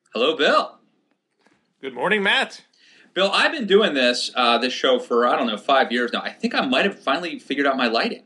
Hello, Bill. Good morning, Matt. Bill, I've been doing this show for, I don't know, 5 years now. I think I might have finally figured out my lighting.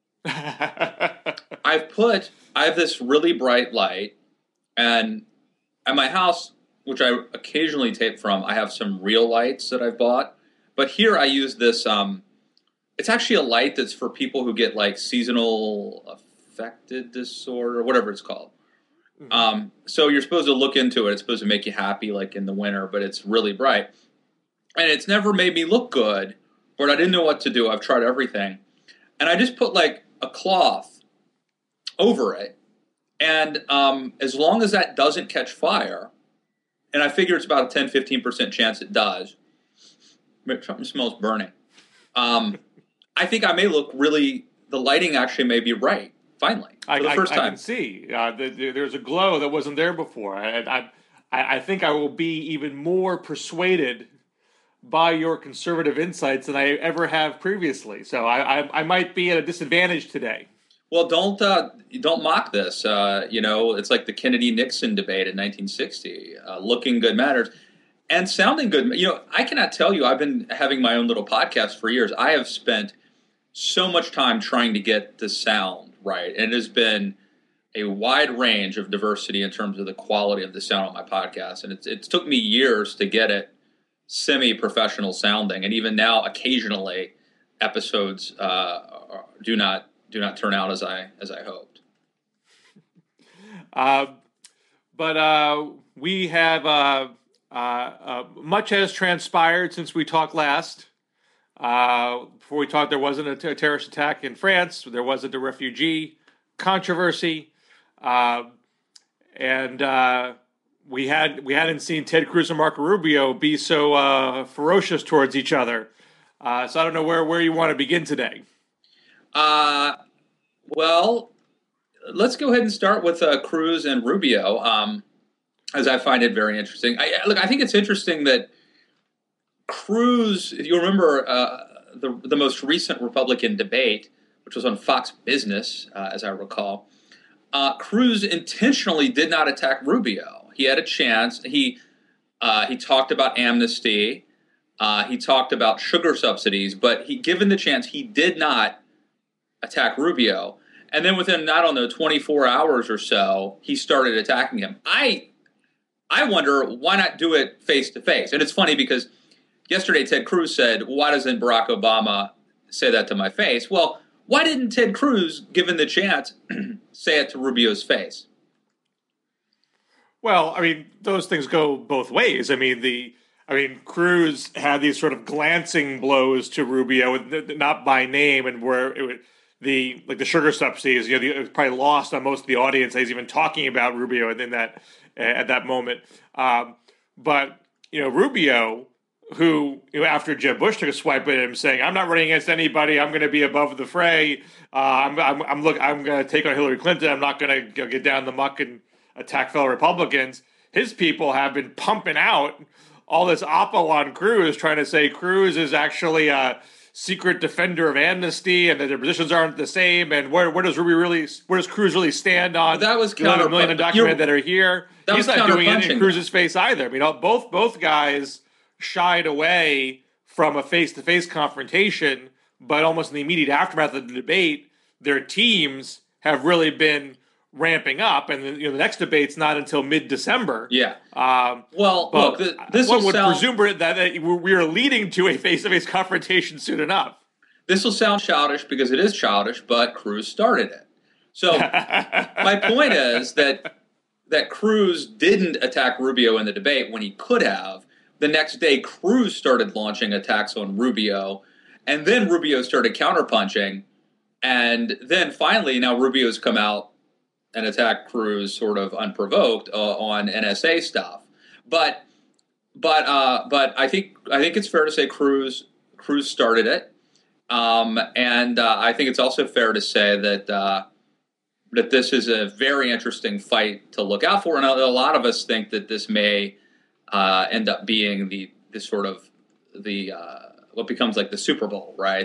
I have this really bright light, and at my house, which I occasionally tape from, I have some real lights that I've bought. But here I use this, it's actually a light that's for people who get like seasonal affected disorder, whatever it's called. So you're supposed to look into it. It's supposed to make you happy like in the winter, but it's really bright. And it's never made me look good, but I didn't know what to do. I've tried everything. And I just put like a cloth over it. And as long as that doesn't catch fire, and I figure it's about a 10-15% chance it does, something smells burning. I think I may look really, the lighting actually may be right, finally, for the first time. I can see. There's a glow that wasn't there before. I think I will be even more persuaded by your conservative insights than I ever have previously. So I might be at a disadvantage today. Well, don't mock this. It's like the Kennedy-Nixon debate in 1960. Looking good matters. And sounding good. I cannot tell you, I've been having my own little podcast for years. I have spent so much time trying to get the sound right. And it has been a wide range of diversity in terms of the quality of the sound on my podcast. And it took me years to get it semi-professional sounding. And even now, occasionally, episodes do not turn out as I hoped. But we have much has transpired since we talked last. Before we talked, there wasn't a terrorist attack in France. There wasn't a refugee controversy, and we hadn't seen Ted Cruz and Marco Rubio be so ferocious towards each other. So I don't know where you want to begin today. Well, let's go ahead and start with Cruz and Rubio, as I find it very interesting. I think it's interesting that Cruz, if you remember the most recent Republican debate, which was on Fox Business, as I recall, Cruz intentionally did not attack Rubio. He had a chance. He talked about amnesty. He talked about sugar subsidies, but given the chance, he did not attack Rubio. And then within, 24 hours or so, he started attacking him. I wonder, why not do it face-to-face? And it's funny because yesterday Ted Cruz said, why doesn't Barack Obama say that to my face? Well, why didn't Ted Cruz, given the chance, say it to Rubio's face? Well, those things go both ways. Cruz had these sort of glancing blows to Rubio, not by name, and where the sugar subsidies, it was probably lost on most of the audience that he's even talking about Rubio at that moment. But Rubio, who after Jeb Bush took a swipe at him, saying, "I'm not running against anybody. I'm going to be above the fray. I'm going to take on Hillary Clinton. I'm not going to get down in the muck and attack fellow Republicans." His people have been pumping out all this oppo on Cruz, trying to say Cruz is actually a secret defender of amnesty, and that their positions aren't the same. And where does Cruz really stand on that was the 11 million undocumented that are here? He's not doing it in Cruz's face either. Both guys shied away from a face-to-face confrontation, but almost in the immediate aftermath of the debate, their teams have really been ramping up, and the next debate's not until mid-December. Yeah. Look, this one would presume that we are leading to a face-to-face confrontation soon enough. This will sound childish because it is childish, but Cruz started it. So my point is that Cruz didn't attack Rubio in the debate when he could have. The next day, Cruz started launching attacks on Rubio, and then Rubio started counterpunching, and then finally, now Rubio's come out and attack Cruz sort of unprovoked on NSA stuff. But I think it's fair to say Cruz started it, and I think it's also fair to say that this is a very interesting fight to look out for, and a lot of us think that this may end up being what becomes like the Super Bowl, right?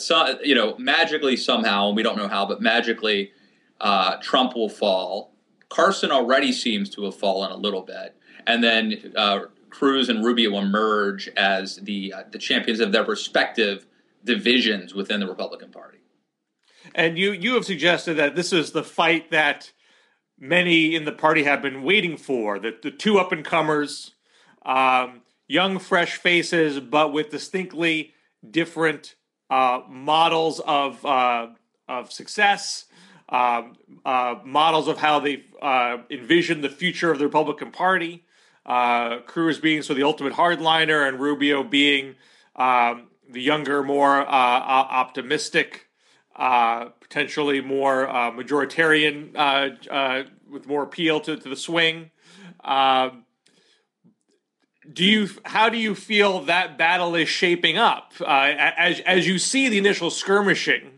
Magically somehow, and we don't know how, but magically Trump will fall, Carson already seems to have fallen a little bit, and then Cruz and Rubio emerge as the champions of their respective divisions within the Republican Party. And you have suggested that this is the fight that many in the party have been waiting for, that the two up-and-comers, young, fresh faces, but with distinctly different models of success, models of how they envision the future of the Republican Party. Cruz being sort of the ultimate hardliner, and Rubio being the younger, more optimistic, potentially more majoritarian, with more appeal to the swing. How do you feel that battle is shaping up as you see the initial skirmishing?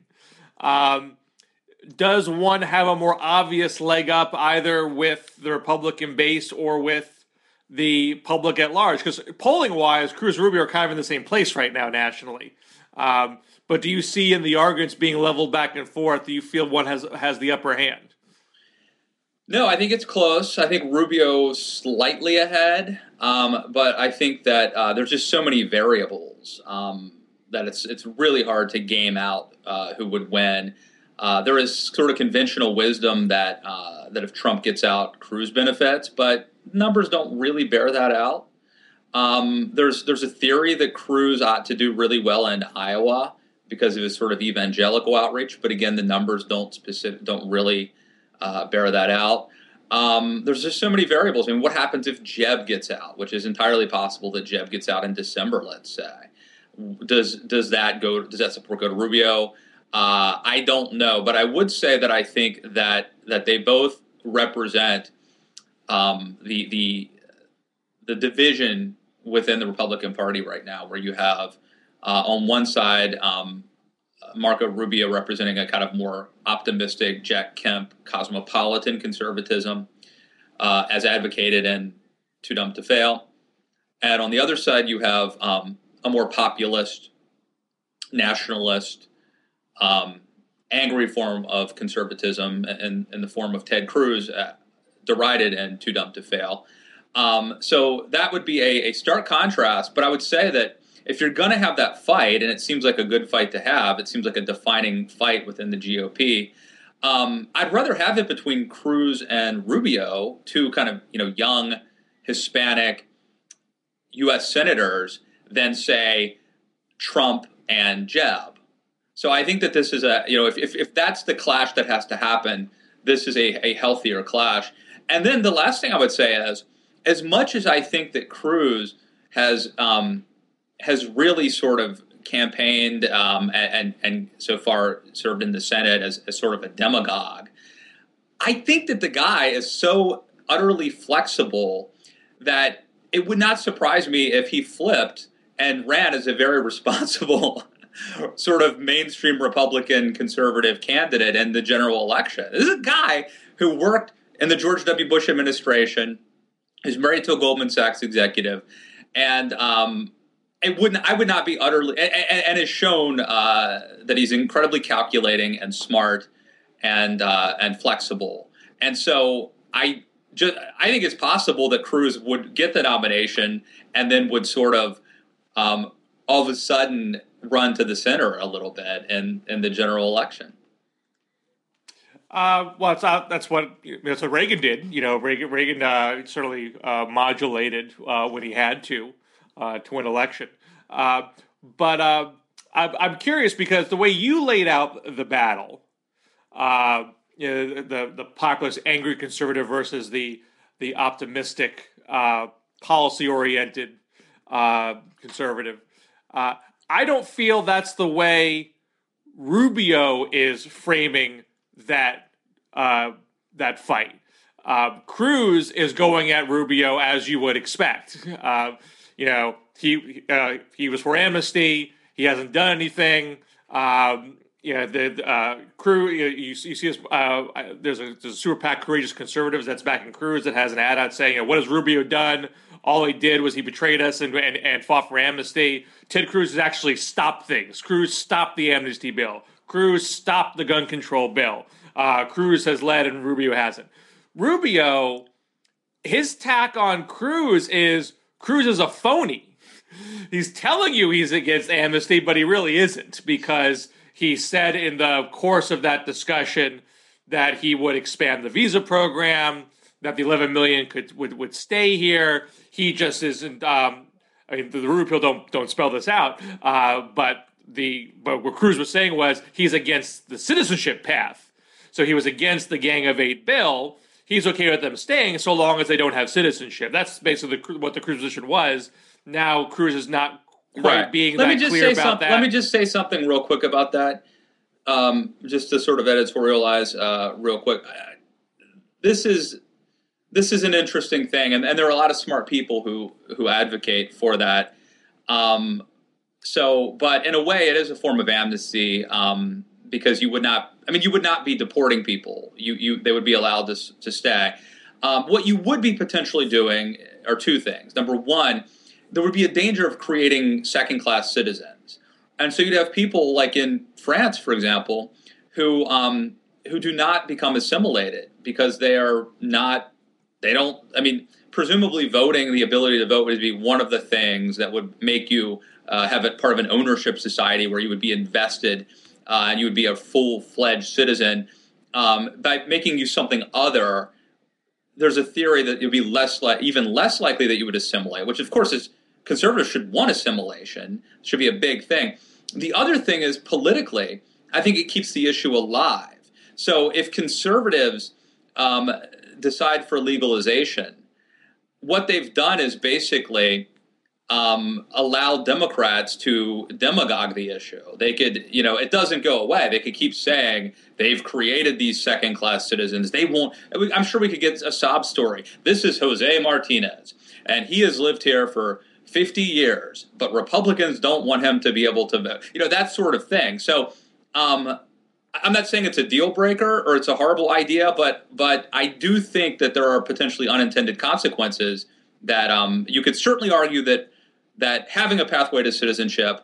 Does one have a more obvious leg up either with the Republican base or with the public at large? Because polling wise, Cruz and Rubio are kind of in the same place right now nationally. But do you see in the arguments being leveled back and forth, do you feel one has the upper hand? No, I think it's close. I think Rubio's slightly ahead, but I think that there's just so many variables that it's really hard to game out who would win. There is sort of conventional wisdom that if Trump gets out, Cruz benefits, but numbers don't really bear that out. There's a theory that Cruz ought to do really well in Iowa because of his sort of evangelical outreach, but again, the numbers don't really bear that out. There's just so many variables. I mean, what happens if Jeb gets out, which is entirely possible that Jeb gets out in December, let's say? Does that support go to Rubio? I don't know, but I would say that I think that they both represent the division within the Republican Party right now, where you have on one side Marco Rubio representing a kind of more optimistic Jack Kemp cosmopolitan conservatism as advocated in Too Dumb to Fail. And on the other side, you have a more populist, nationalist, angry form of conservatism in the form of Ted Cruz, derided in Too Dumb to Fail. So that would be a stark contrast, but I would say that if you're going to have that fight, and it seems like a good fight to have, it seems like a defining fight within the GOP, I'd rather have it between Cruz and Rubio, two kind of young Hispanic U.S. senators, than say Trump and Jeb. So I think that this is if that's the clash that has to happen, this is a healthier clash. And then the last thing I would say is, as much as I think that Cruz has really sort of campaigned and so far served in the Senate as sort of a demagogue, I think that the guy is so utterly flexible that it would not surprise me if he flipped and ran as a very responsible sort of mainstream Republican conservative candidate in the general election. This is a guy who worked in the George W. Bush administration, is married to a Goldman Sachs executive, and I would not be utterly, and has shown that he's incredibly calculating and smart and flexible. And so I think it's possible that Cruz would get the nomination and then would sort of all of a sudden run to the center a little bit in the general election. That's what Reagan did. Reagan certainly modulated when he had to win election. But I'm curious because the way you laid out the battle, the populist, angry conservative versus the optimistic, policy-oriented conservative. I don't feel that's the way Rubio is framing that fight. Cruz is going at Rubio as you would expect. He was for amnesty. He hasn't done anything. Cruz. You see this. There's a super PAC, Courageous Conservatives, that's backing Cruz, that has an ad out saying, "What has Rubio done? All he did was he betrayed us and fought for amnesty." Ted Cruz has actually stopped things. Cruz stopped the amnesty bill. Cruz stopped the gun control bill. Cruz has led and Rubio hasn't. Rubio, his tack on Cruz is a phony. He's telling you he's against amnesty, but he really isn't, because he said in the course of that discussion that he would expand the visa program, that the 11 million would stay here. He just isn't. I mean, the Rubio don't spell this out, but what Cruz was saying was he's against the citizenship path. So he was against the Gang of Eight bill. He's okay with them staying so long as they don't have citizenship. That's basically what the Cruz position was. Now Cruz is not quite being that clear about that. Let me just say something real quick about that, just to sort of editorialize real quick. This is an interesting thing, and there are a lot of smart people who advocate for that. But in a way, it is a form of amnesty, because you would not be deporting people. They would be allowed to stay. What you would be potentially doing are two things. Number one, there would be a danger of creating second-class citizens. And so you'd have people like in France, for example, who do not become assimilated because presumably voting, the ability to vote would be one of the things that would make you have it part of an ownership society where you would be invested and you would be a full-fledged citizen. By making you something other, there's a theory that you'd be even less likely that you would assimilate, which of course is conservatives should want assimilation. It should be a big thing. The other thing is politically, I think it keeps the issue alive. So if conservatives decide for legalization, what they've done is basically allow Democrats to demagogue the issue. They could, it doesn't go away. They could keep saying they've created these second-class citizens. They won't. I'm sure we could get a sob story. This is Jose Martinez, and he has lived here for 50 years, but Republicans don't want him to be able to vote. That sort of thing. So I'm not saying it's a deal breaker or it's a horrible idea, but I do think that there are potentially unintended consequences that you could certainly argue that having a pathway to citizenship,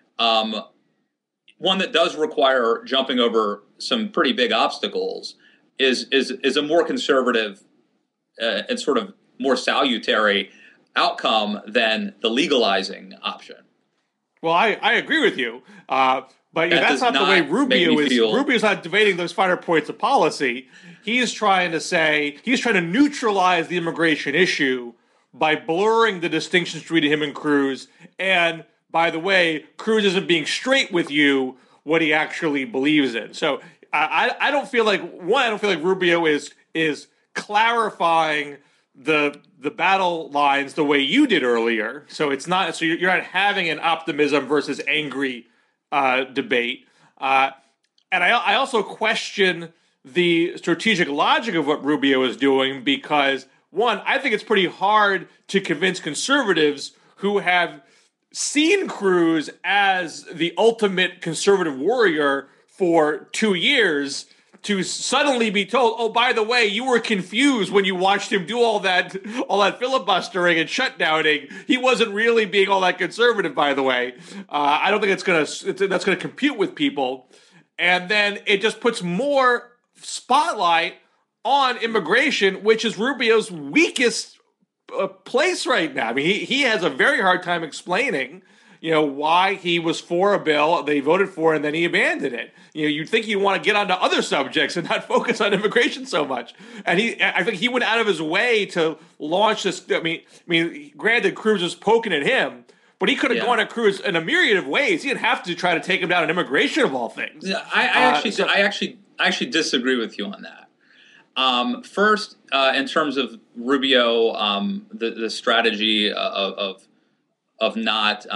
one that does require jumping over some pretty big obstacles, is a more conservative and sort of more salutary outcome than the legalizing option. Well, I agree with you, but that's not the way Rubio is. Rubio's not debating those finer points of policy. He's trying to neutralize the immigration issue by blurring the distinctions between him and Cruz. And by the way, Cruz isn't being straight with you what he actually believes in. So I don't feel like Rubio is clarifying the battle lines the way you did earlier. So it's not. So you're not having an optimism versus angry debate. And I also question the strategic logic of what Rubio is doing, because one, I think it's pretty hard to convince conservatives who have seen Cruz as the ultimate conservative warrior for 2 years to suddenly be told, oh, by the way, you were confused when you watched him do all that filibustering and shutdowning. He wasn't really being all that conservative, by the way. I don't think that's gonna compute with people. And then it just puts more spotlight on immigration, which is Rubio's weakest place right now. I mean, he has a very hard time explaining, why he was for a bill that he voted for and then he abandoned it. You'd think he'd want to get onto other subjects and not focus on immigration so much. And I think he went out of his way to launch this. I mean, granted, Cruz was poking at him, but he could have gone at Cruz in a myriad of ways. He didn't have to try to take him down on immigration of all things. Yeah, I actually disagree with you on that. First, in terms of Rubio, the strategy of not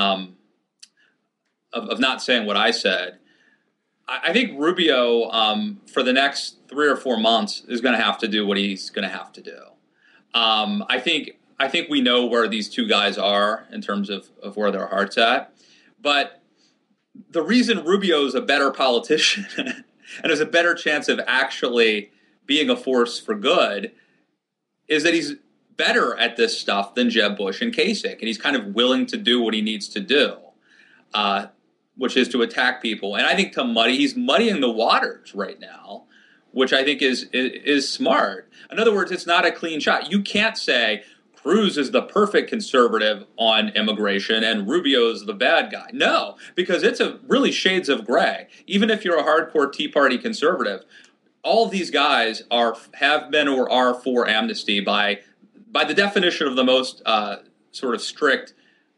saying what I said, I think Rubio for the next 3 or 4 months is going to have to do what he's going to have to do. I think we know where these two guys are in terms of where their heart's at, but the reason Rubio is a better politician and has a better chance of actually being a force for good is that he's better at this stuff than Jeb Bush and Kasich, and he's kind of willing to do what he needs to do, which is to attack people. And I think he's muddying the waters right now which I think is smart. In other words, it's not a clean shot. You can't say Cruz is the perfect conservative on immigration and Rubio is the bad guy. No, because it's a really shades of gray. Even if you're a hardcore Tea Party conservative, all of these guys have been or are for amnesty by the definition of the most sort of strict,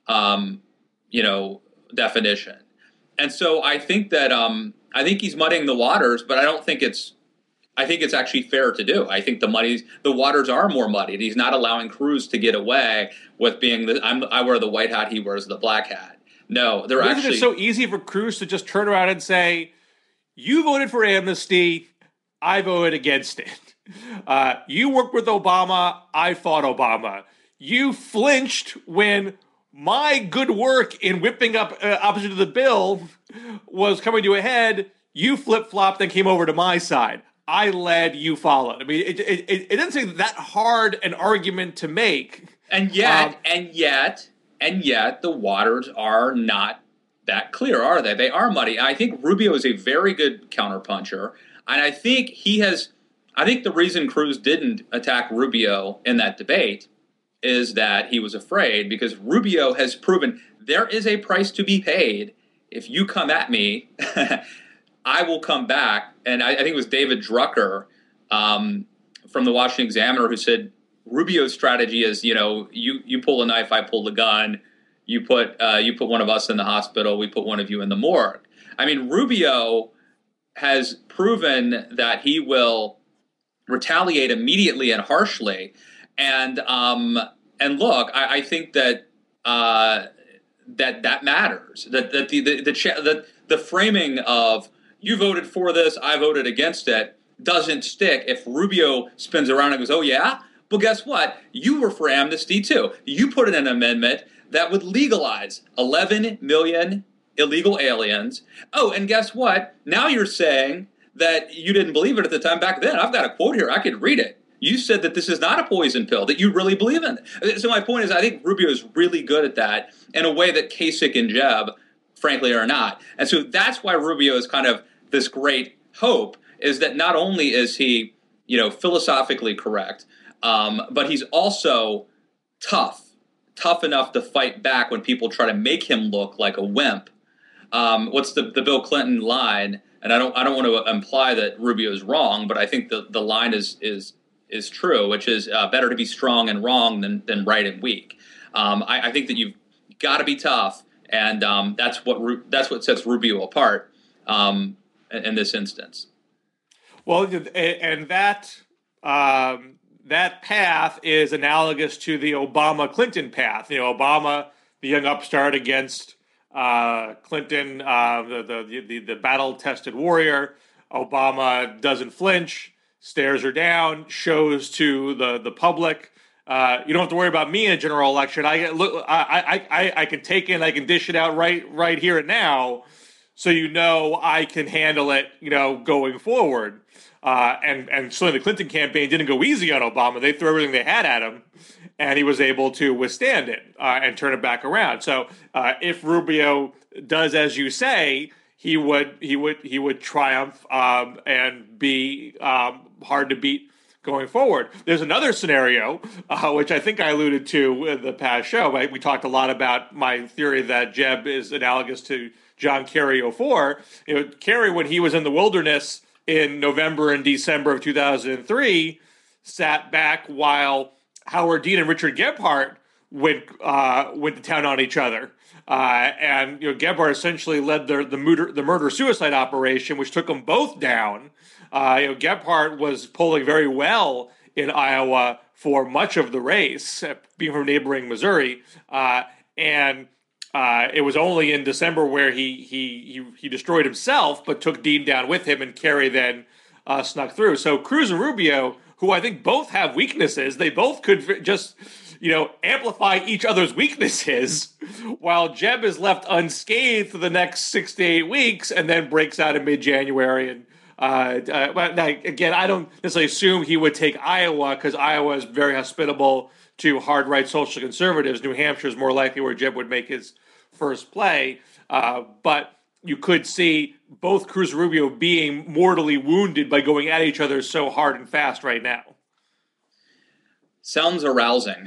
definition. And so I think that I think he's muddying the waters, but I don't think it's. I think it's actually fair to do. I think the waters are more muddied. He's not allowing Cruz to get away with being I wear the white hat, he wears the black hat. No, they're Isn't actually. it so easy for Cruz to just turn around and say, "You voted for amnesty, I voted against it. You worked with Obama, I fought Obama. You flinched when my good work in whipping up opposition to the bill was coming to a head. You flip-flopped and came over to my side. I led, you followed." I mean, it doesn't seem that hard an argument to make. And yet, the waters are not that clear, are they? They are muddy. I think Rubio is a very good counterpuncher, and I think the reason Cruz didn't attack Rubio in that debate is that he was afraid, because Rubio has proven there is a price to be paid. If you come at me, I will come back. And I think it was David Drucker from the Washington Examiner who said Rubio's strategy is, you pull a knife, I pull the gun. You put one of us in the hospital, we put one of you in the morgue. I mean, Rubio has proven that he will retaliate immediately and harshly. And look, I think that that matters. That the framing of you voted for this, I voted against it, doesn't stick if Rubio spins around and goes, "Oh yeah, well guess what? You were for amnesty too. You put in an amendment that would legalize 11 million illegal aliens. Oh, and guess what? Now you're saying that you didn't believe it at the time back then. I've got a quote here. I could read it. You said that this is not a poison pill, that you really believe in it." So my point is, I think Rubio is really good at that in a way that Kasich and Jeb, frankly, are not. And so that's why Rubio is kind of this great hope, is that not only is he, philosophically correct, but he's also tough enough to fight back when people try to make him look like a wimp. What's the Bill Clinton line? And I don't want to imply that Rubio is wrong, but I think the line is true, which is better to be strong and wrong than right and weak. I think that you've got to be tough, and that's what sets Rubio apart in this instance. Well, and that path is analogous to the Obama-Clinton path. Obama, the young upstart against Clinton, the battle-tested warrior. Obama doesn't flinch, stares her down, shows to the public, you don't have to worry about me in a general election. I can take it, I can dish it out right here and now, so I can handle it, going forward. And certainly the Clinton campaign didn't go easy on Obama. They threw everything they had at him, and he was able to withstand it and turn it back around. So if Rubio does as you say, he would triumph and be hard to beat going forward. There's another scenario, which I think I alluded to in the past show. Right? We talked a lot about my theory that Jeb is analogous to John Kerry 04. Kerry, when he was in the wilderness in November and December of 2003, sat back while Howard Dean and Richard Gephardt went to town on each other. And Gephardt essentially led the murder-suicide operation, which took them both down. Gephardt was polling very well in Iowa for much of the race, being from neighboring Missouri, and it was only in December where he destroyed himself, but took Dean down with him, and Kerry then snuck through. So Cruz and Rubio, who I think both have weaknesses, they both could just amplify each other's weaknesses, while Jeb is left unscathed for the next 6 to 8 weeks, and then breaks out in mid-January. And but again, I don't necessarily assume he would take Iowa, because Iowa is very hospitable to hard right social conservatives. New Hampshire is more likely where Jeb would make his first play. But you could see both Cruz and Rubio being mortally wounded by going at each other so hard and fast right now. Sounds arousing.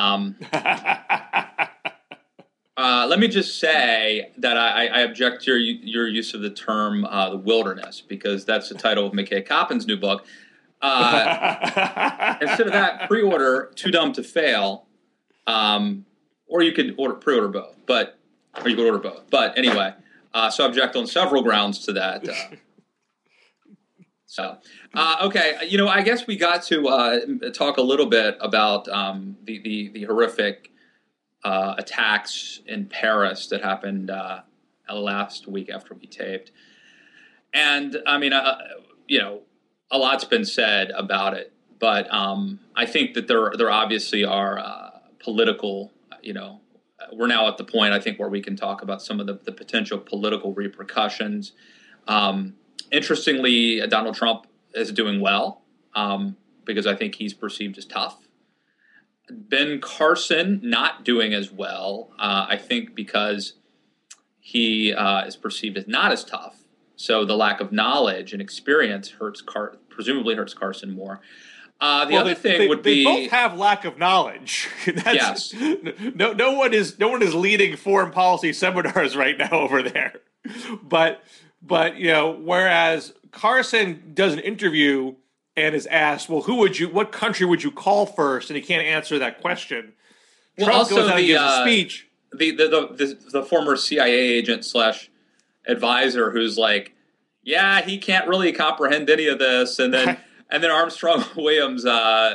Let me just say that I object to your use of the term the wilderness, because that's the title of McKay Coppin's new book. Instead of that, pre-order Too Dumb to Fail, or you could pre-order both, or you could order both. But anyway, so I object on several grounds to that. Okay, I guess we got to talk a little bit about the horrific attacks in Paris that happened last week after we taped. And I mean, a lot's been said about it, but I think that there obviously are political, we're now at the point, I think, where we can talk about some of the potential political repercussions. Interestingly, Donald Trump is doing well because I think he's perceived as tough. Ben Carson not doing as well, I think, because he is perceived as not as tough. So the lack of knowledge and experience presumably hurts Carson more. The other thing would be they both have lack of knowledge. Yes. No one is leading foreign policy seminars right now over there. But whereas Carson does an interview and is asked, well, what country would you call first? And he can't answer that question. Well, Trump also goes out and gives a speech. The former CIA agent / advisor who's like, yeah, he can't really comprehend any of this. And then Armstrong Williams,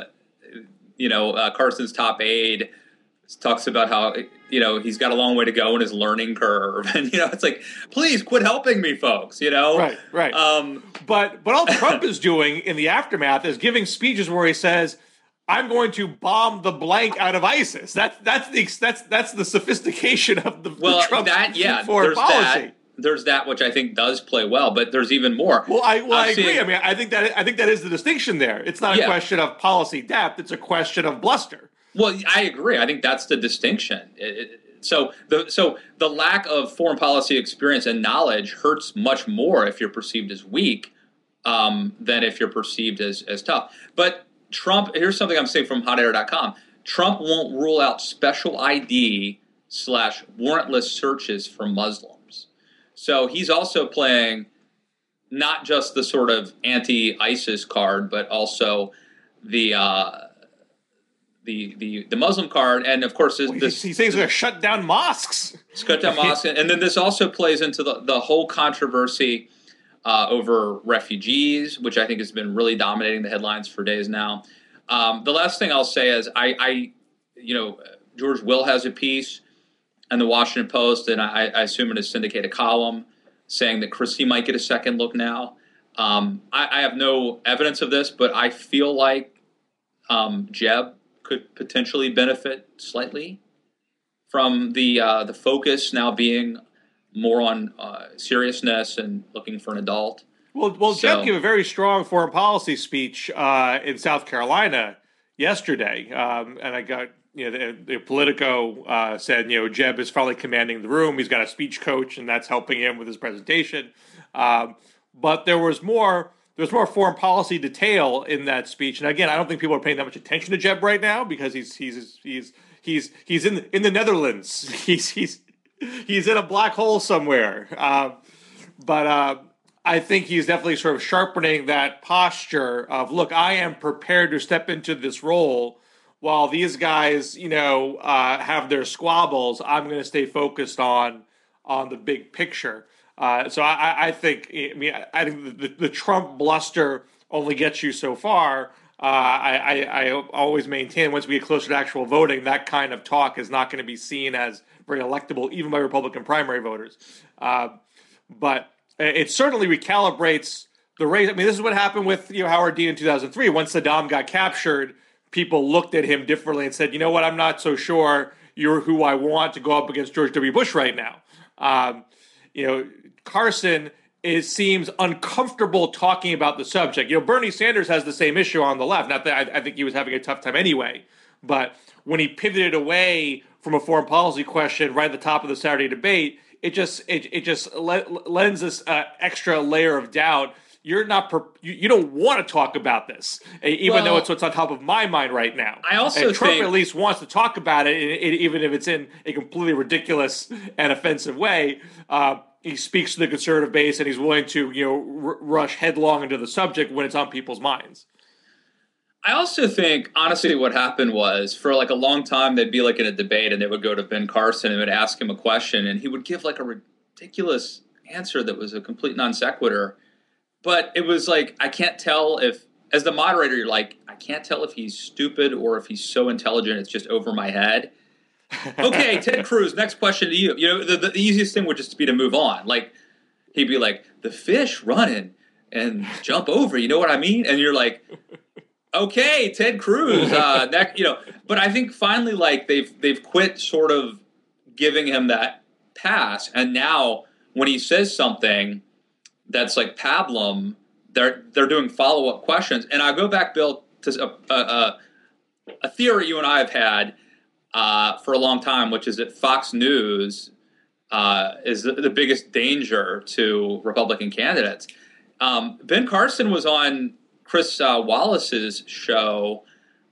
Carson's top aide, talks about how, he's got a long way to go in his learning curve. And, it's like, please quit helping me, folks, Right. But all Trump is doing in the aftermath is giving speeches where he says, I'm going to bomb the blank out of ISIS. That's the sophistication of the Trump foreign policy. There's that, which I think does play well, but there's even more. Well, I agree. I mean, I think that is the distinction there. It's not a question of policy depth; it's a question of bluster. Well, I agree. I think that's the distinction. So the lack of foreign policy experience and knowledge hurts much more if you're perceived as weak than if you're perceived as tough. But Trump, here's something I'm saying from HotAir.com. Trump won't rule out special ID / warrantless searches for Muslims. So he's also playing not just the sort of anti-ISIS card, but also the Muslim card, and of course, he thinks they're going to shut down mosques. Shut down mosques, and then this also plays into the whole controversy over refugees, which I think has been really dominating the headlines for days now. The last thing I'll say is George Will has a piece in the Washington Post, and I assume in a syndicated column, saying that Christie might get a second look now. I have no evidence of this, but I feel like Jeb could potentially benefit slightly from the focus now being more on seriousness and looking for an adult. Well, Jeb gave a very strong foreign policy speech in South Carolina yesterday, and I got the Politico said Jeb is probably commanding the room. He's got a speech coach, and that's helping him with his presentation. But there was more foreign policy detail in that speech, and again, I don't think people are paying that much attention to Jeb right now because he's in the Netherlands. He's in a black hole somewhere. But I think he's definitely sort of sharpening that posture of, look, I am prepared to step into this role while these guys, have their squabbles. I'm going to stay focused on the big picture. So I think the Trump bluster only gets you so far. I always maintain once we get closer to actual voting, that kind of talk is not going to be seen as very electable, even by Republican primary voters. But it certainly recalibrates the race. I mean, this is what happened with Howard Dean in 2003. Once Saddam got captured, people looked at him differently and said, you know what, I'm not so sure you're who I want to go up against George W. Bush right now. Carson seems uncomfortable talking about the subject. Bernie Sanders has the same issue on the left. Not that I think he was having a tough time anyway, but when he pivoted away from a foreign policy question right at the top of the Saturday debate, lends this extra layer of doubt. You're not you don't want to talk about this, even though it's what's on top of my mind right now. I also and Trump think, at least wants to talk about it, even if it's in a completely ridiculous and offensive way. He speaks to the conservative base, and he's willing to rush headlong into the subject when it's on people's minds. I also think, honestly, what happened was, for like a long time, they'd be like in a debate, and they would go to Ben Carson and would ask him a question, and he would give like a ridiculous answer that was a complete non sequitur. But it was like, I can't tell if, as the moderator, you're like, I can't tell if he's stupid or if he's so intelligent it's just over my head. Okay, Ted Cruz, next question to you. The easiest thing would just be to move on. Like, he'd be like, the fish running and jump over, you know what I mean? And you're like, okay, Ted Cruz. But I think finally, like, they've quit sort of giving him that pass, and now when he says something that's like pablum, they're doing follow-up questions. And I go back, Bill, to a theory you and I have had for a long time, which is that Fox News is the biggest danger to Republican candidates. Ben Carson was on Chris Wallace's show,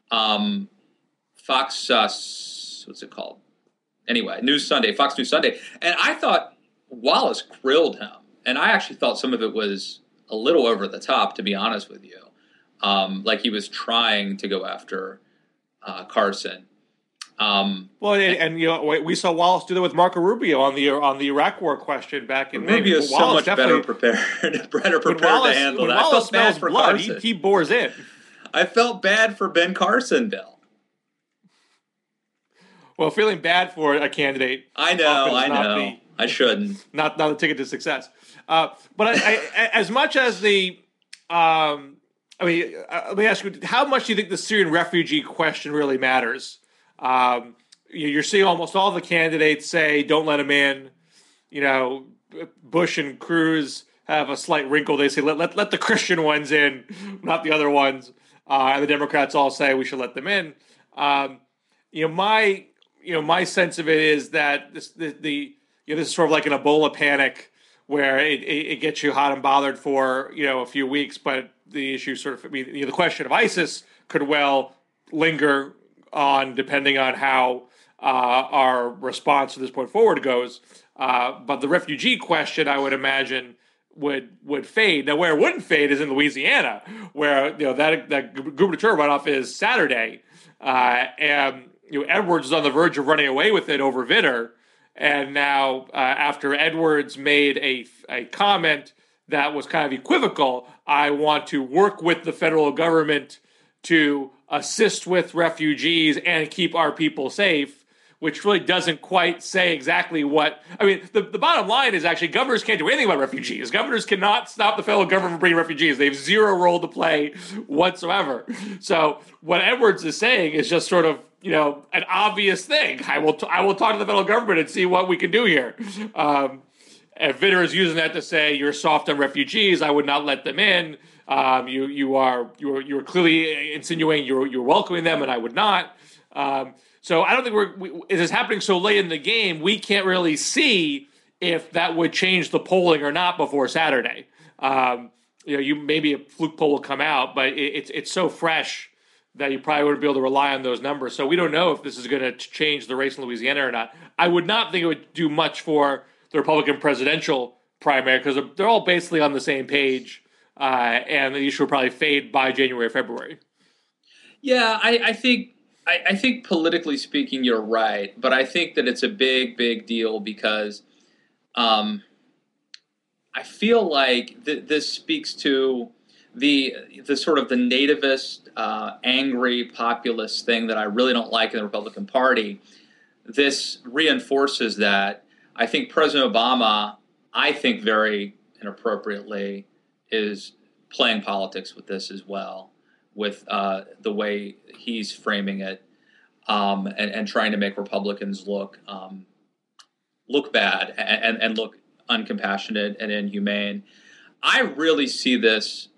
Fox, what's it called? Anyway, Fox News Sunday. And I thought Wallace grilled him. And I actually thought some of it was a little over the top, to be honest with you. Like he was trying to go after Carson. We saw Wallace do that with Marco Rubio on the Iraq War question back in. Maybe he was so much better prepared to handle that. I felt bad for Carson. He bores in. I felt bad for Ben Carson, Bill. Well, feeling bad for a candidate. I know. I shouldn't. Not the ticket to success. But I as much as the, let me ask you, how much do you think the Syrian refugee question really matters? You're seeing almost all the candidates say, don't let him in. Bush and Cruz have a slight wrinkle. They say, let the Christian ones in, not the other ones. And the Democrats all say we should let them in. My sense of it is that this is sort of like an Ebola panic where it gets you hot and bothered for a few weeks, but the issue the question of ISIS could well linger on depending on how our response to this point forward goes. But the refugee question, I would imagine, would fade. Now, where it wouldn't fade is in Louisiana, where that gubernatorial runoff is Saturday, and Edwards is on the verge of running away with it over Vitter. And now, after Edwards made a comment that was kind of equivocal, I want to work with the federal government to assist with refugees and keep our people safe, which really doesn't quite say exactly what... I mean, the bottom line is actually governors can't do anything about refugees. Governors cannot stop the federal government from bringing refugees. They have zero role to play whatsoever. So what Edwards is saying is just sort of, an obvious thing. I will talk to the federal government and see what we can do here. And Vitter is using that to say, you're soft on refugees. I would not let them in. You're clearly insinuating you're welcoming them, and I would not. So I don't think it is happening so late in the game. We can't really see if that would change the polling or not before Saturday. Maybe a fluke poll will come out, but it's so fresh that you probably wouldn't be able to rely on those numbers. So we don't know if this is going to change the race in Louisiana or not. I would not think it would do much for the Republican presidential primary because they're all basically on the same page, and the issue will probably fade by January or February. Yeah, I think politically speaking, you're right, but I think that it's a big, big deal because I feel like this speaks to the sort of the nativist, angry populist thing that I really don't like in the Republican Party. This reinforces that. I think President Obama, very inappropriately, is playing politics with this as well, with the way he's framing it, and trying to make Republicans look bad and look uncompassionate and inhumane. I really see this.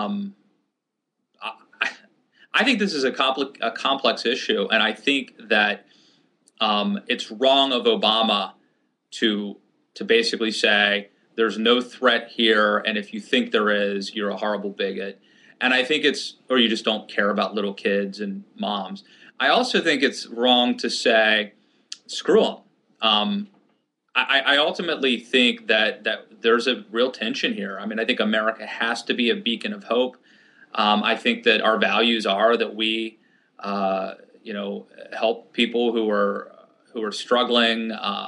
I think this is a complex issue, and I think that it's wrong of Obama to to basically say there's no threat here, and if you think there is, you're a horrible bigot. And I think or you just don't care about little kids and moms. I also think it's wrong to say, screw them. I ultimately think that there's a real tension here. I mean, I think America has to be a beacon of hope. I think that our values are that we, help people who are struggling.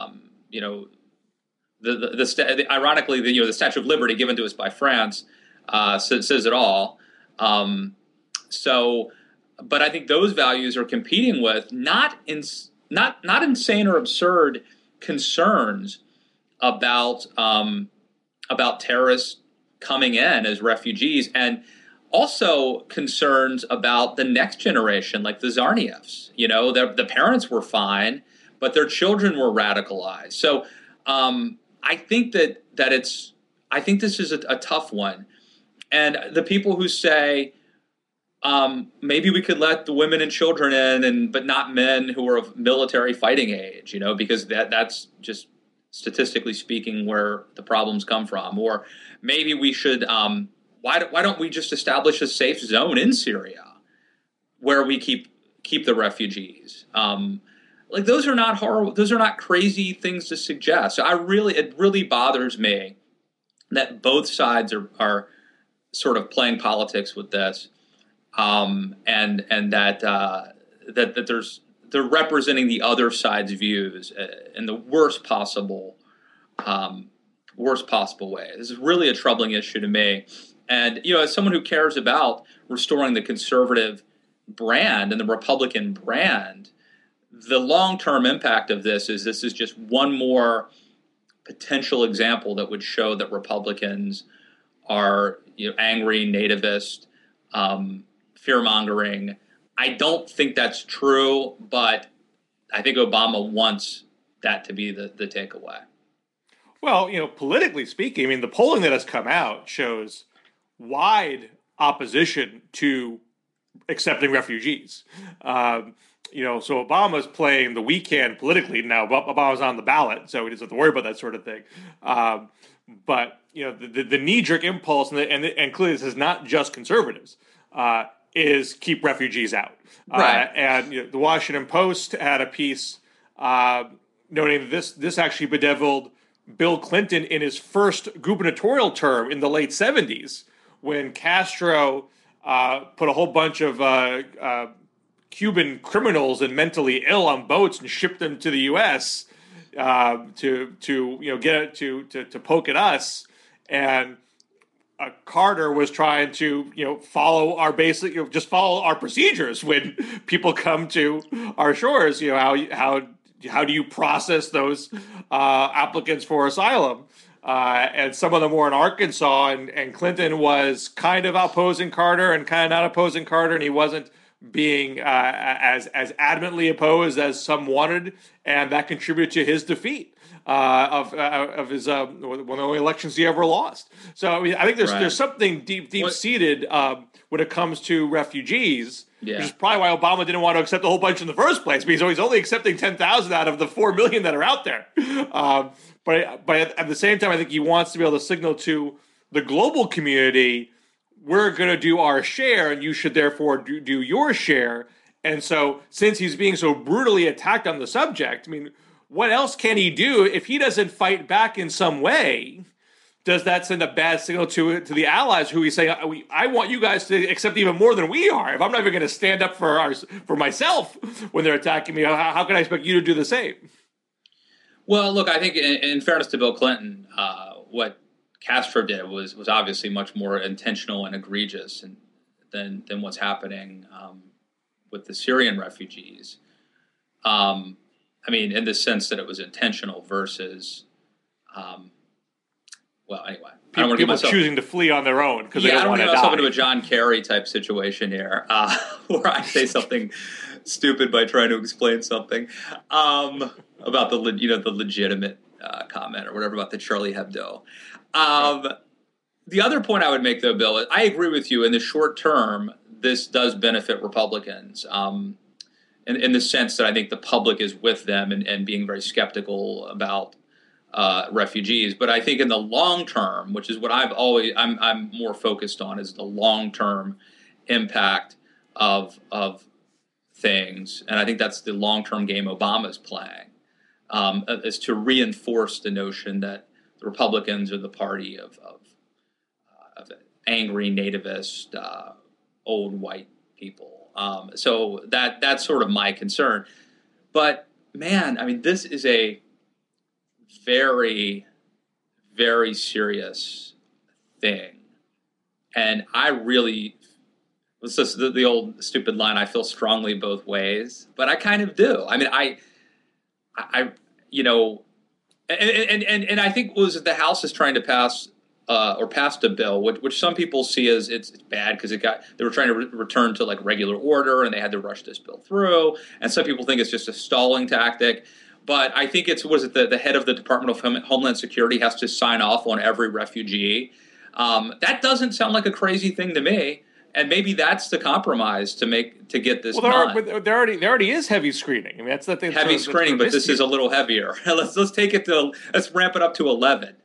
Ironically, the Statue of Liberty given to us by France says it all. But I think those values are competing with not insane or absurd concerns about terrorists coming in as refugees, and also concerns about the next generation, like the Tsarnievs. The parents were fine, but their children were radicalized. So I think I think this is a tough one, and the people who say, maybe we could let the women and children in, but not men who are of military fighting age, because that's just statistically speaking where the problems come from. Or maybe we should, why don't we just establish a safe zone in Syria where we keep the refugees? Those are not horrible. Those are not crazy things to suggest. So it really bothers me that both sides are sort of playing politics with this. And that they're representing the other side's views in the worst possible way. This is really a troubling issue to me. And as someone who cares about restoring the conservative brand and the Republican brand, the long-term impact of this is just one more potential example that would show that Republicans are angry, nativist, fear-mongering. I don't think that's true, but I think Obama wants that to be the takeaway. Well, politically speaking, I mean, the polling that has come out shows wide opposition to accepting refugees. So Obama's playing the we can politically now. Obama's on the ballot, so he doesn't have to worry about that sort of thing. But the knee-jerk impulse, and clearly this is not just conservatives, is keep refugees out. Right. And the Washington Post had a piece noting this actually bedeviled Bill Clinton in his first gubernatorial term in the late 70s, when Castro put a whole bunch of Cuban criminals and mentally ill on boats and shipped them to the U.S. to poke at us. And Carter was trying to follow our basic just follow our procedures when people come to our shores. How do you process those applicants for asylum? And some of them were in Arkansas, and Clinton was kind of opposing Carter and kind of not opposing Carter, and he wasn't being as adamantly opposed as some wanted, and that contributed to his defeat of his one of the only elections he ever lost. So I mean, I think there's something deep seated when it comes to refugees. Yeah. Which is probably why Obama didn't want to accept a whole bunch in the first place, because he's only accepting 10,000 out of the 4 million that are out there. But at the same time, I think he wants to be able to signal to the global community, we're going to do our share, and you should therefore do your share. And so, since he's being so brutally attacked on the subject, I mean, what else can he do if he doesn't fight back in some way? Does that send a bad signal to the allies who he's saying, I want you guys to accept even more than we are? If I'm not even going to stand up for myself when they're attacking me, how can I expect you to do the same? Well, look, I think in fairness to Bill Clinton, what Castro did was obviously much more intentional and egregious than what's happening with the Syrian refugees. I mean, in the sense that it was intentional versus... well, anyway, people choosing to flee on their own because they don't want to die. I don't want to get myself into a John Kerry type situation here, where I say something stupid by trying to explain something about the legitimate comment or whatever about the Charlie Hebdo. The other point I would make, though, Bill, is I agree with you. In the short term, this does benefit Republicans in the sense that I think the public is with them and being very skeptical about refugees. But I think in the long term, which is what I'm more focused on, is the long term impact of things, and I think that's the long term game Obama's playing, is to reinforce the notion that the Republicans are the party of angry nativist old white people. So that's sort of my concern. But man, I mean, this is a very, very serious thing, and I really. It's just the old stupid line. I feel strongly both ways, but I kind of do. I mean, I and I think the House is trying to pass or passed a bill, which some people see as it's bad because they were trying to return to like regular order and they had to rush this bill through, and some people think it's just a stalling tactic. But I think it's the head of the Department of Homeland Security has to sign off on every refugee. That doesn't sound like a crazy thing to me. And maybe that's the compromise to get this done. There already is heavy screening. I mean, that's the thing. Heavy screening, but this is a little heavier. let's ramp it up to 11.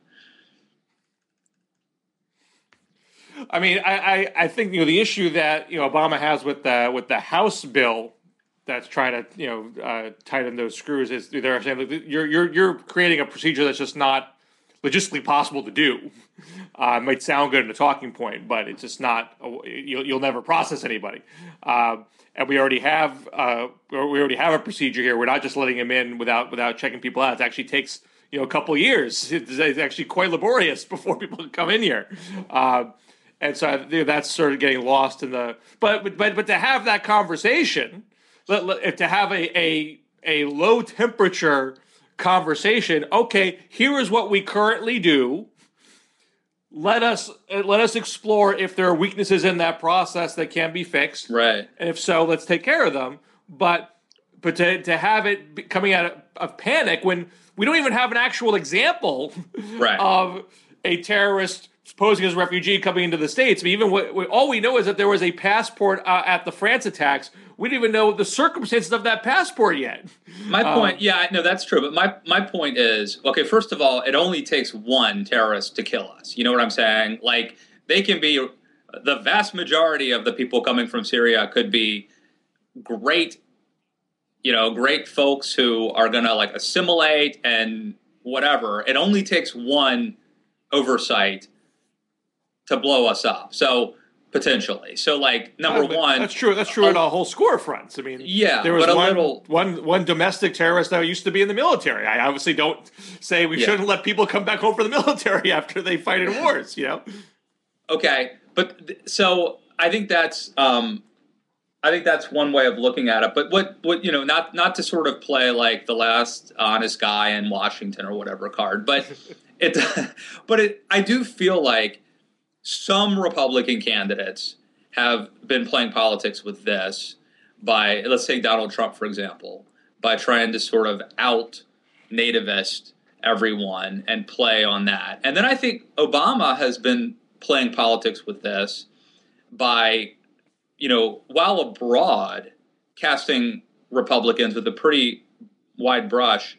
I mean, I think the issue that Obama has with the House bill that's trying to tighten those screws is they're saying you're creating a procedure that's just not logistically possible to do. It might sound good in a talking point, but it's just not. You'll never process anybody. And we already have a procedure here. We're not just letting them in without checking people out. It actually takes a couple of years. It's actually quite laborious before people can come in here. And so that's sort of getting lost in the. But to have that conversation, to have a low temperature conversation. Okay, here is what we currently do. Let us explore if there are weaknesses in that process that can be fixed. Right. And if so, let's take care of them. But to have it coming out of panic when we don't even have an actual example of a terrorist posing as a refugee coming into the States. I mean, even all we know is that there was a passport at the France attacks. We don't even know the circumstances of that passport yet. My point, no, that's true. But my point is, okay, first of all, it only takes one terrorist to kill us. You know what I'm saying? Like, they can be, the vast majority of the people coming from Syria could be great folks who are going to like assimilate and whatever. It only takes one oversight to blow us up. So potentially. So like number one. That's true. That's true on a whole score of fronts. I mean, there was one domestic terrorist that used to be in the military. I obviously don't say we shouldn't let people come back home from the military after they fight in wars, Okay. But so I think that's one way of looking at it. But what not to sort of play like the last honest guy in Washington or whatever card, but I do feel like some Republican candidates have been playing politics with this by, let's say Donald Trump, for example, by trying to sort of out nativist everyone and play on that. And then I think Obama has been playing politics with this by, while abroad, casting Republicans with a pretty broad brush,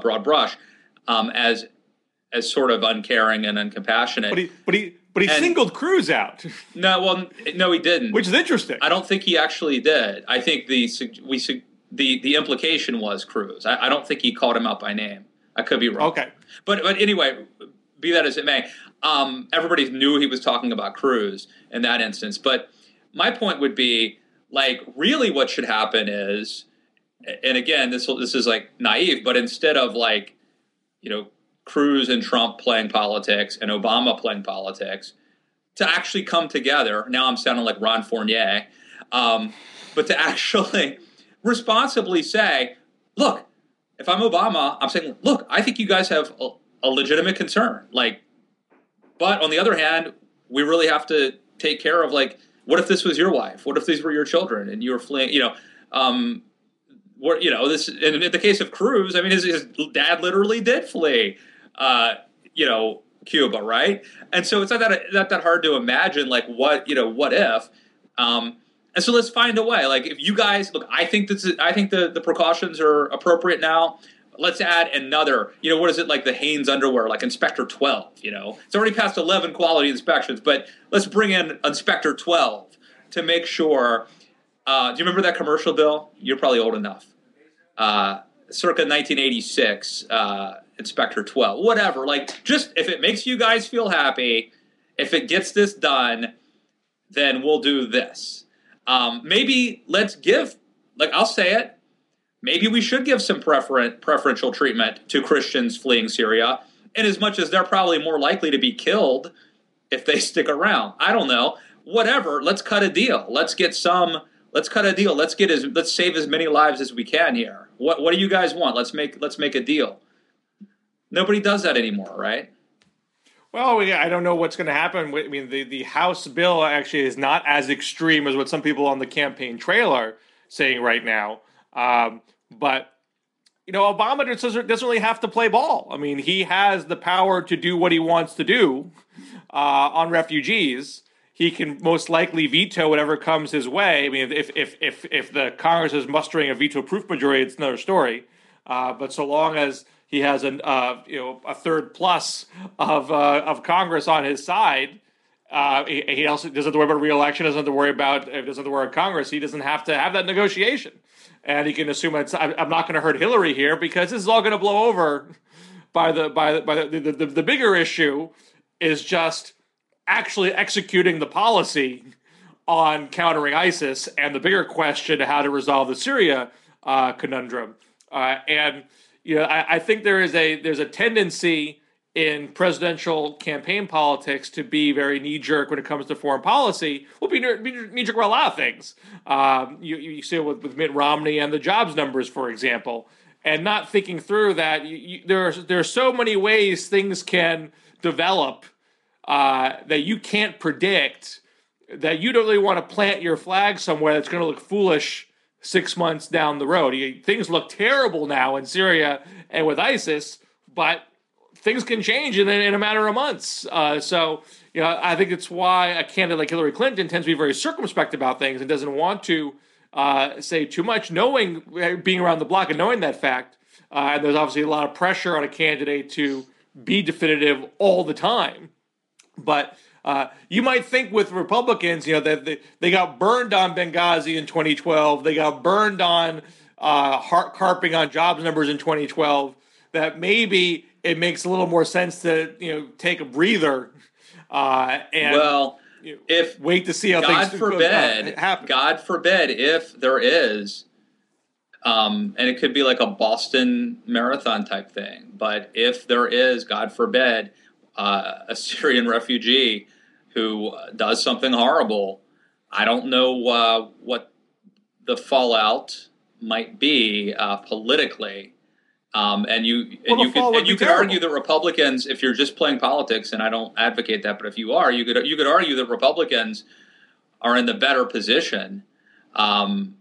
as sort of uncaring and uncompassionate. But he singled Cruz out. No, he didn't. Which is interesting. I don't think he actually did. I think the implication was Cruz. I don't think he called him out by name. I could be wrong. Okay. But anyway, be that as it may, everybody knew he was talking about Cruz in that instance. But my point would be, like, really what should happen is, and again, this is like naive, but instead of like, Cruz and Trump playing politics and Obama playing politics, to actually come together. Now I'm sounding like Ron Fournier, but to actually responsibly say, look, if I'm Obama, I'm saying, look, I think you guys have a legitimate concern. Like, but on the other hand, we really have to take care of, like, what if this was your wife? What if these were your children and you were fleeing? This in the case of Cruz, I mean, his dad literally did flee. Cuba, right? And so it's not that hard to imagine, like, what if? And so let's find a way. Like, if you guys look, I think the precautions are appropriate now. let's add another, what is it, like the Hanes underwear, like Inspector 12, It's already passed 11 quality inspections, but let's bring in Inspector 12 to make sure. Do you remember that commercial, Bill? You're probably old enough. Circa 1986, Inspector 12, whatever. Like, just if it makes you guys feel happy, if it gets this done, then we'll do this. Maybe let's give, I'll say it, maybe we should give some preferential treatment to Christians fleeing Syria, in as much as they're probably more likely to be killed if they stick around. I don't know. Whatever. Let's cut a deal. Let's cut a deal. Let's save as many lives as we can here. What do you guys want? Let's make a deal. Nobody does that anymore, right? Well, I don't know what's going to happen. I mean, the House bill actually is not as extreme as what some people on the campaign trail are saying right now. But, Obama doesn't really have to play ball. I mean, he has the power to do what he wants to do on refugees. He can most likely veto whatever comes his way. I mean, if the Congress is mustering a veto-proof majority, it's another story. But so long as he has a third plus of Congress on his side, he also doesn't have to worry about re-election. Doesn't have to worry about Congress. He doesn't have to have that negotiation, and he can assume I'm not going to hurt Hillary here because this is all going to blow over. By the bigger issue is just actually executing the policy on countering ISIS, and the bigger question how to resolve the Syria conundrum. I think there's a tendency in presidential campaign politics to be very knee-jerk when it comes to foreign policy. We'll be knee-jerk about a lot of things. You see it with Mitt Romney and the jobs numbers, for example, and not thinking through that there are so many ways things can develop that you can't predict, that you don't really want to plant your flag somewhere that's going to look foolish 6 months down the road. Things look terrible now in Syria and with ISIS, but things can change in a matter of months. So I think it's why a candidate like Hillary Clinton tends to be very circumspect about things and doesn't want to say too much, being around the block and knowing that fact. And there's obviously a lot of pressure on a candidate to be definitive all the time. But you might think with Republicans, that they got burned on Benghazi in 2012. They got burned on harping on jobs numbers in 2012. That maybe it makes a little more sense to take a breather and if wait to see how things happen. God forbid if there is, and it could be like a Boston Marathon type thing. But if there is, God forbid, a Syrian refugee who does something horrible, I don't know what the fallout might be politically. And you could argue that Republicans, if you're just playing politics, and I don't advocate that, but if you are, you could argue that Republicans are in the better position for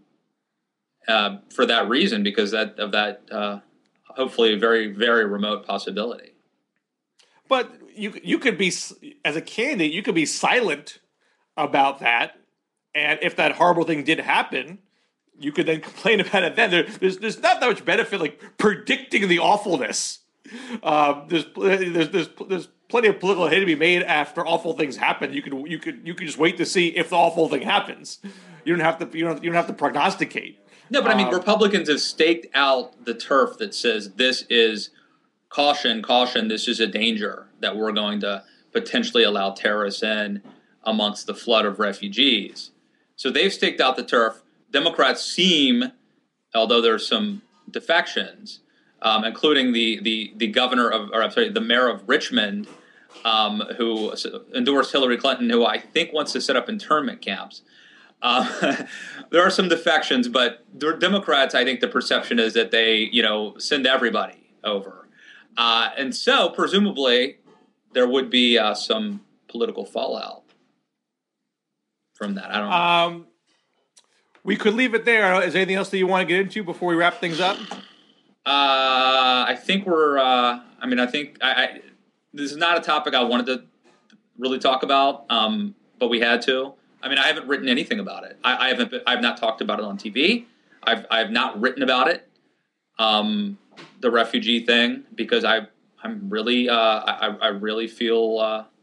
that reason, because of that hopefully very, very remote possibility. But you could be, as a candidate, you could be silent about that, and if that horrible thing did happen, you could then complain about it then. There's not that much benefit like predicting the awfulness. There's plenty of political hay to be made after awful things happen. You could just wait to see if the awful thing happens. You don't have to prognosticate. No, but I mean, Republicans have staked out the turf that says this is caution, this is a danger that we're going to potentially allow terrorists in amongst the flood of refugees. So they've staked out the turf. Democrats seem, although there's some defections, including the mayor of Richmond, who endorsed Hillary Clinton, who I think wants to set up internment camps. There are some defections, but the Democrats, I think the perception is that they, send everybody over. And so, presumably, there would be some political fallout from that. I don't know. We could leave it there. Is there anything else that you want to get into before we wrap things up? I think we're. I think this is not a topic I wanted to really talk about, but we had to. I haven't written anything about it. I've not talked about it on TV. I've not written about it. the refugee thing because I'm really I really feel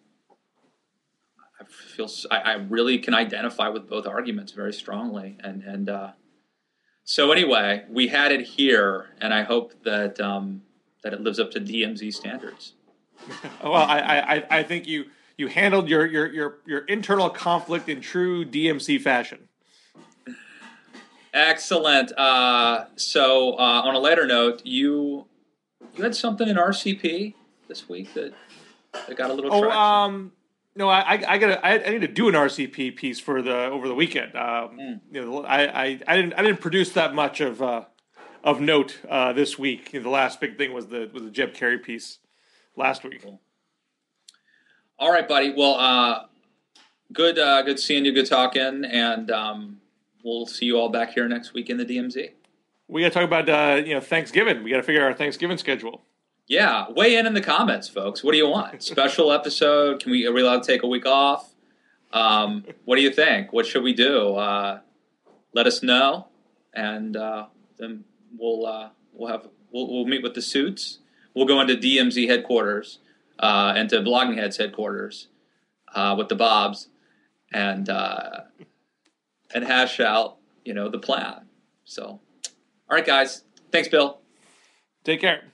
I really can identify with both arguments very strongly, and so anyway, we had it here, and I hope that that it lives up to DMZ standards. Well, I think you handled your internal conflict in true DMC fashion. Excellent. So on a lighter note, you had something in RCP this week that got a little traction. No, I need to do an RCP piece for the over the weekend. I didn't produce that much of note this week. The last big thing was the Jeb Carey piece last week. Cool. All right, buddy. Well, good seeing you. Good talking, and we'll see you all back here next week in the DMZ. We got to talk about Thanksgiving. We got to figure out our Thanksgiving schedule. Yeah, weigh in the comments, folks. What do you want? Special episode? Are we allowed to take a week off? What do you think? What should we do? Let us know, and then we'll meet with the suits. We'll go into DMZ headquarters and to Blogging Heads headquarters with the Bobs and hash out the plan. So, all right, guys. Thanks, Bill. Take care.